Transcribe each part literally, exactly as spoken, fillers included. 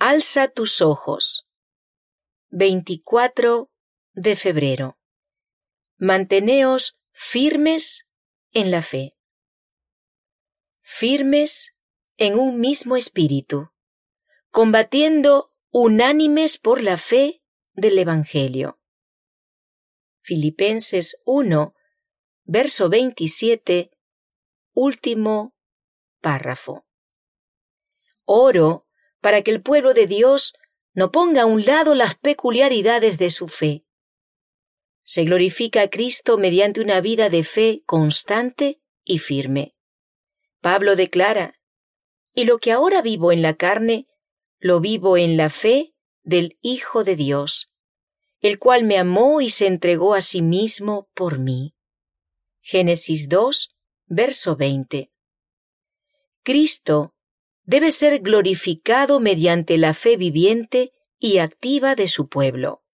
Alza tus ojos. veinticuatro de febrero. Manteneos firmes en la fe. Firmes en un mismo espíritu, combatiendo unánimes por la fe del Evangelio. Filipenses uno, verso veintisiete, último párrafo. Oro para que el pueblo de Dios no ponga a un lado las peculiaridades de su fe. Se glorifica a Cristo mediante una vida de fe constante y firme. Pablo declara: «Y lo que ahora vivo en la carne, lo vivo en la fe del Hijo de Dios, el cual me amó y se entregó a sí mismo por mí». Génesis dos, verso veinte. Cristo debe ser glorificado mediante la fe viviente y activa de su pueblo.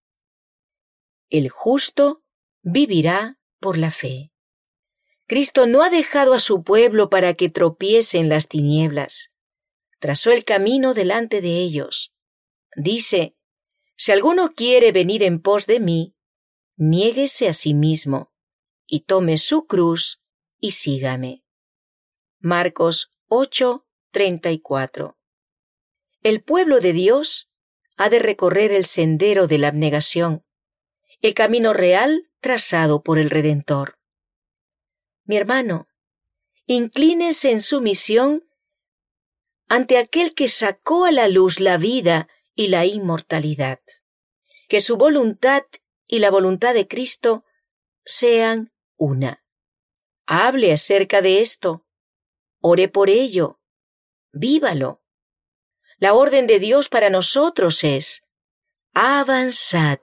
El justo vivirá por la fe. Cristo no ha dejado a su pueblo para que tropiece en las tinieblas. Trazó el camino delante de ellos. Dice: «Si alguno quiere venir en pos de mí, niéguese a sí mismo, y tome su cruz, y sígame». Marcos ocho, treinta y cuatro. El pueblo de Dios ha de recorrer el sendero de la abnegación, el camino real trazado por el Redentor. Mi hermano, inclínese en sumisión ante aquel que sacó a la luz la vida y la inmortalidad. Que su voluntad y la voluntad de Cristo sean una. Hable acerca de esto, ore por ello, vívalo. La orden de Dios para nosotros es: avanzad.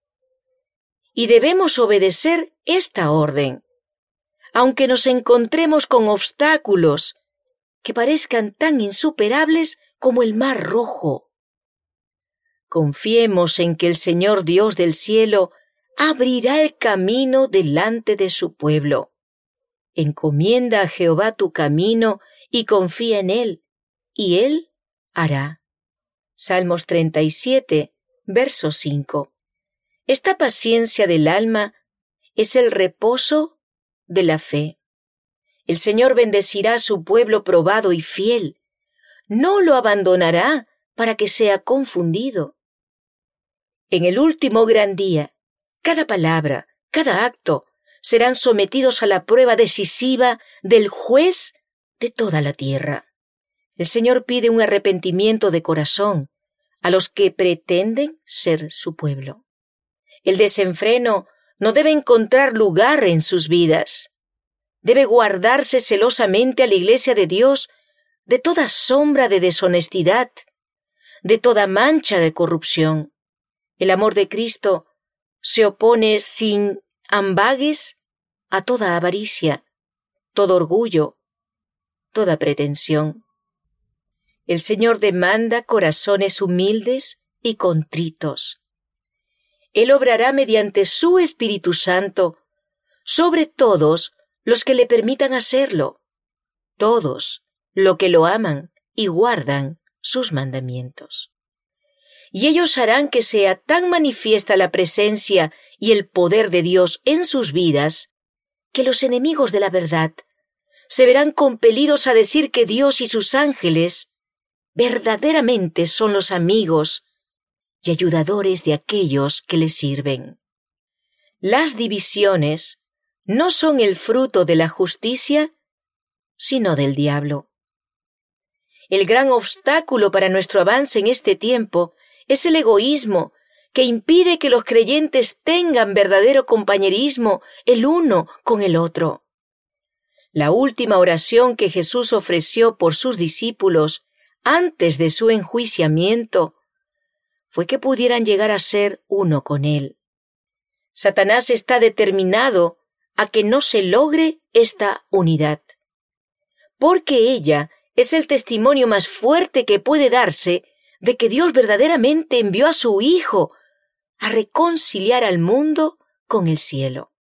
Y debemos obedecer esta orden, aunque nos encontremos con obstáculos que parezcan tan insuperables como el mar rojo. Confiemos en que el Señor Dios del cielo abrirá el camino delante de su pueblo. Encomienda a Jehová tu camino y confía en Él, y Él hará. Salmos treinta y siete, verso cinco. Esta paciencia del alma es el reposo de la fe. El Señor bendecirá a su pueblo probado y fiel. No lo abandonará para que sea confundido. En el último gran día, cada palabra, cada acto, serán sometidos a la prueba decisiva del juez de toda la tierra. El Señor pide un arrepentimiento de corazón a los que pretenden ser su pueblo. El desenfreno no debe encontrar lugar en sus vidas. Debe guardarse celosamente a la Iglesia de Dios de toda sombra de deshonestidad, de toda mancha de corrupción. El amor de Cristo se opone sin ambages a toda avaricia, todo orgullo, toda pretensión. El Señor demanda corazones humildes y contritos. Él obrará mediante su Espíritu Santo sobre todos los que le permitan hacerlo, todos los que lo aman y guardan sus mandamientos. Y ellos harán que sea tan manifiesta la presencia y el poder de Dios en sus vidas, que los enemigos de la verdad se verán compelidos a decir que Dios y sus ángeles verdaderamente son los amigos y ayudadores de aquellos que les sirven. Las divisiones no son el fruto de la justicia, sino del diablo. El gran obstáculo para nuestro avance en este tiempo es el egoísmo que impide que los creyentes tengan verdadero compañerismo el uno con el otro. La última oración que Jesús ofreció por sus discípulos antes de su enjuiciamiento fue que pudieran llegar a ser uno con Él. Satanás está determinado a que no se logre esta unidad, porque ella es el testimonio más fuerte que puede darse de que Dios verdaderamente envió a su Hijo a reconciliar al mundo con el cielo.